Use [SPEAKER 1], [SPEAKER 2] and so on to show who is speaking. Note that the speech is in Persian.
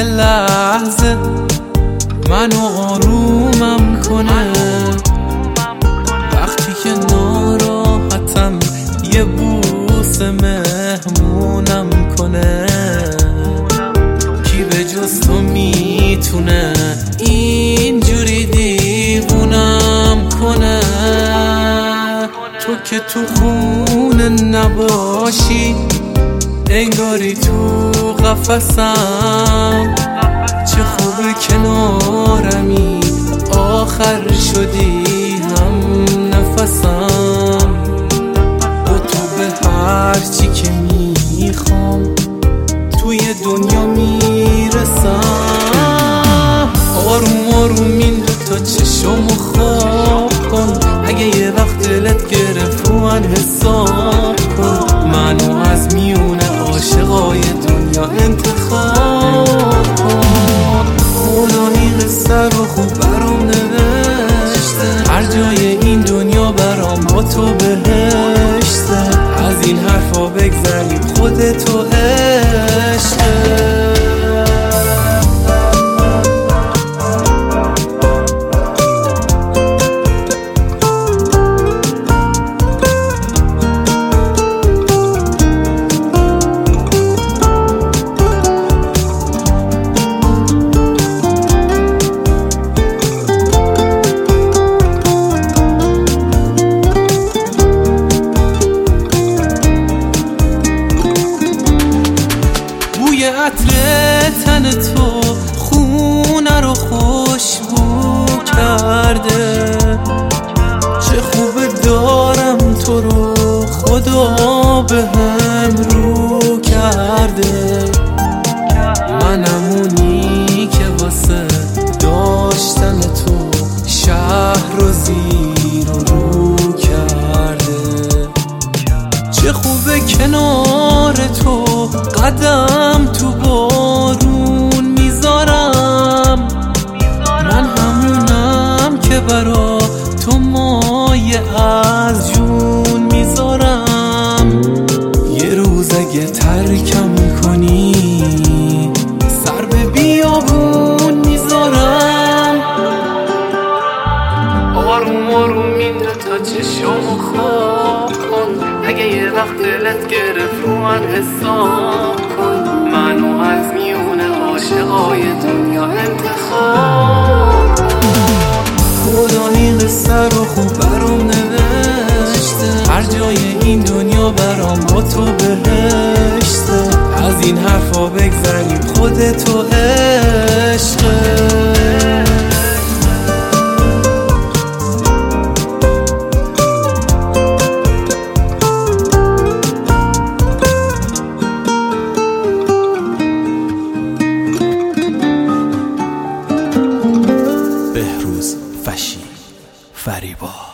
[SPEAKER 1] یه لحظه منو آرومم کنه، وقتی که ناراحتم یه بوسه مهمونم کنه. کی به جز تو میتونه اینجوری دیوونم کنه؟ تو که تو خونه نباشی انگاری تو قفسم، چه خوبه کنارمی آخر شدی هم نفسم. با تو به هر چی که میخوام توی دنیا میرسم. آروم آروم این دوتا چشمو خواب کن، اگه یه وقت دلت گرفت رو من حساب کن. منو از میونه عاشقای دنیا انتخاب کن. خدا این قصه رو خوب برام نوشته، هر جای این دنیا برام با تو بهشته. از این حرفا بگذریم خودتو عشقه. عطر تن تو خونه رو خوشبو کرده، چه خوبه دارم تو رو خدا به هم رو کرده. منم اونی که واسه داشتن تو شهر رو زیر و رو کرده. چه خوبه کنار تو قدم تو بارون میذارم. من همونم که برا تو مایه از جون میذارم. یه روز اگه ترکم کنی سر به بیابون میذارم. آروم آروم این دوتا چشمو خواب کن، اگه یه وقت دلت گرفت رو من حساب کن. منو از میونه عاشقای دنیا انتخاب کن. خدا این قصه رو خوب برام نوشته، هر جای این دنیا برام با تو بهشته. از این حرفا بگذریم خودتو عشقه. بهروز فشی فریبا.